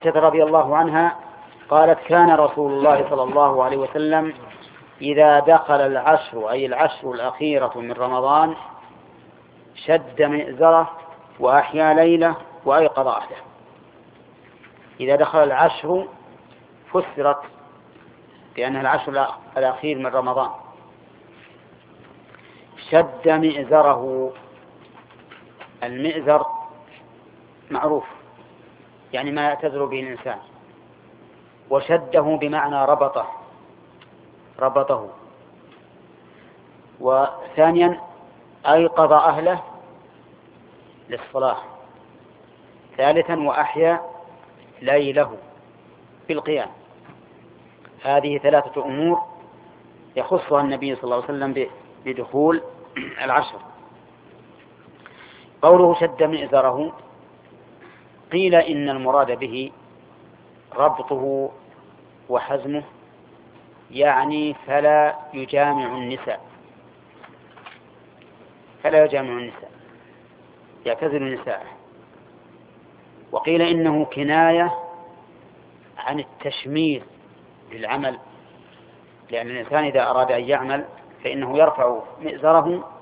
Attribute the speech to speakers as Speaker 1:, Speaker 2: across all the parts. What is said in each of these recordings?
Speaker 1: رضي الله عنها قالت: كان رسول الله صلى الله عليه وسلم إذا دخل العشر، أي العشر الأخيرة من رمضان، شد مئزره وأحيا ليله وأيقظ أهله. إذا دخل العشر فسرت بأنها العشر الأخير من رمضان. شد مئزره، المئزر معروف يعني ما يعتذر به الإنسان، وشده بمعنى ربطه. وثانيا أيقظ أهله للصلاة. ثالثا وأحيا ليله بالقيام. هذه ثلاثة أمور يخصها النبي صلى الله عليه وسلم بدخول العشر. قوله شد مئزره، قيل إن المراد به ربطه وحزمه، يعني فلا يجامع النساء، يعتزل النساء. وقيل إنه كناية عن التشمير للعمل، لأن الإنسان إذا أراد أن يعمل فإنه يرفع مئزره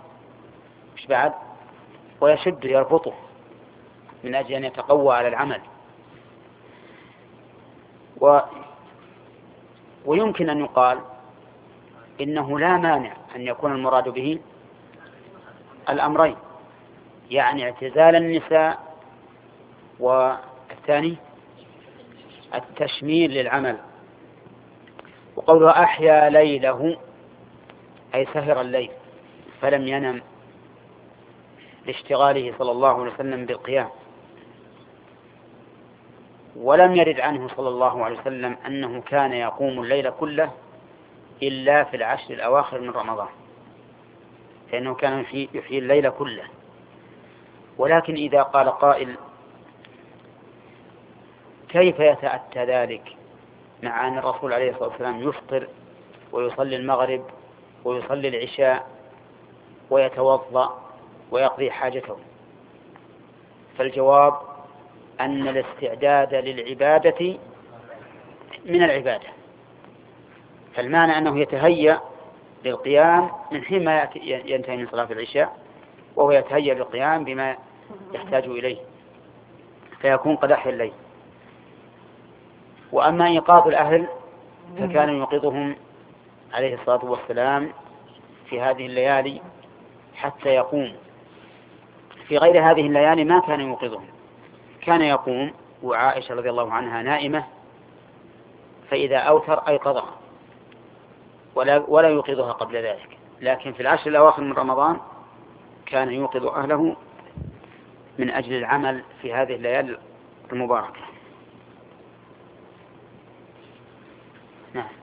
Speaker 1: ويشد يربطه من أجل أن يتقوى على العمل. ويمكن أن يقال إنه لا مانع أن يكون المراد به الأمرين، يعني اعتزال النساء، والثاني التشمير للعمل. وقوله أحيا ليله أي سهر الليل فلم ينم لاشتغاله صلى الله عليه وسلم بالقيام. ولم يرد عنه صلى الله عليه وسلم أنه كان يقوم الليل كله إلا في العشر الأواخر من رمضان، فإنه كان يحيي الليل كله. ولكن إذا قال قائل: كيف يتأتى ذلك مع أن الرسول عليه الصلاة والسلام يفطر ويصلي المغرب ويصلي العشاء ويتوضأ ويقضي حاجته؟ فالجواب أن الاستعداد للعبادة من العبادة، فالمعنى أنه يتهيأ للقيام من حين ما ينتهي من صلاة العشاء، وهو يتهيأ للقيام بما يحتاج إليه، فيكون قد أحيا الليل. وأما إيقاظ الأهل فكان يوقظهم عليه الصلاة والسلام في هذه الليالي حتى يقوم. في غير هذه الليالي ما كان يوقظهم، كان يقوم وعائشة رضي الله عنها نائمة، فإذا أوتر أيقظها ولا يوقظها قبل ذلك. لكن في العشر الأواخر من رمضان كان يوقظ أهله من أجل العمل في هذه الليالي المباركة. نعم.